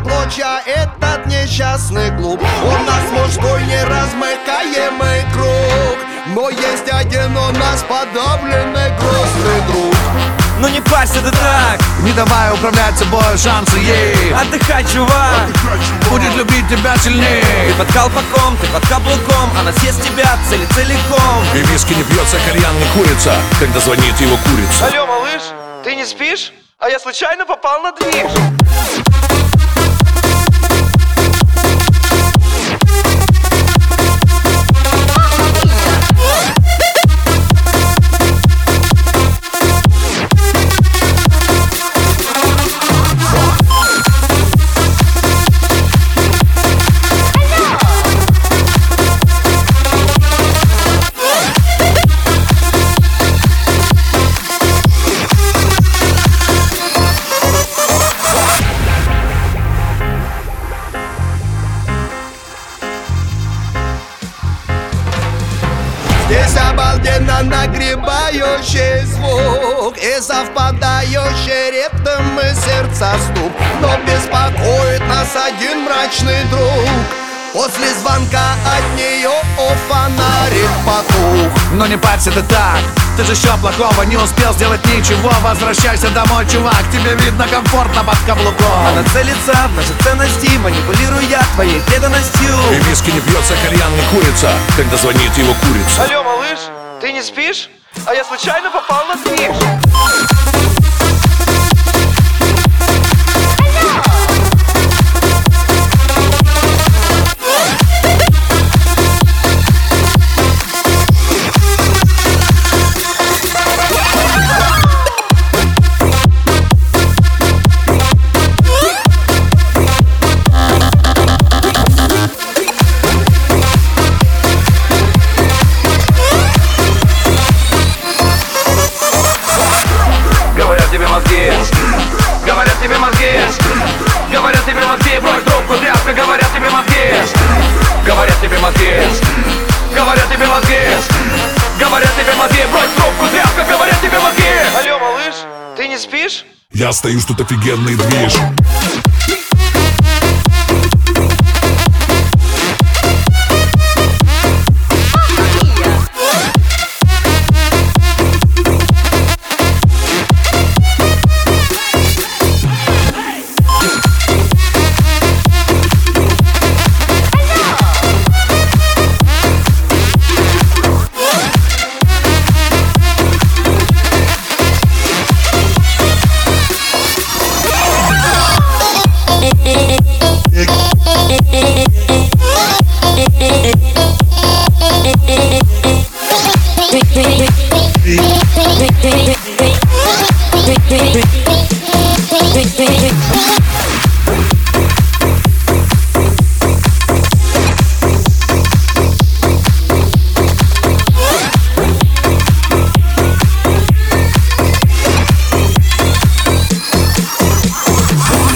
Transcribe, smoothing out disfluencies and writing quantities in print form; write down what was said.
клочья этот несчастный клуб. У нас мужской неразмыкаемый круг, но есть один у нас подавленный грустный друг. Ну не парься ты так, не давай управлять собой, шансы ей. отдыхай, чувак. Будет любить тебя сильнее. Ты под колпаком, ты под каблуком, она съест тебя целиком. И виски не пьется, кальян не курится, когда звонит его курица. Алло, малыш, ты не спишь? А я случайно попал на движ. Здесь обалденно нагребающий звук и совпадающий ритм и сердца стук. Но беспокоит нас один мрачный друг. После звонка от нее фонарик потух. Но не парься ты так, ты же еще плохого не успел сделать ничего. Возвращайся домой, чувак, тебе видно комфортно под каблуком. Она целится в наши ценности, манипулируя твоей преданностью. И виски не пьется, кальян не курится, когда звонит его курица. Алло, малыш, ты не спишь? А я случайно попал на движ. Говорят тебе мозги, говорят тебе мозги, говорят тебе мозги, брось трубку, тряпка, говорят тебе мозги, говорят тебе мозги, говорят тебе мозги, говорят тебе мозги, брось трубку, тряпка, говорят тебе мозги. Алло, малыш, ты не спишь? Я стою, что тут офигенный движ. Big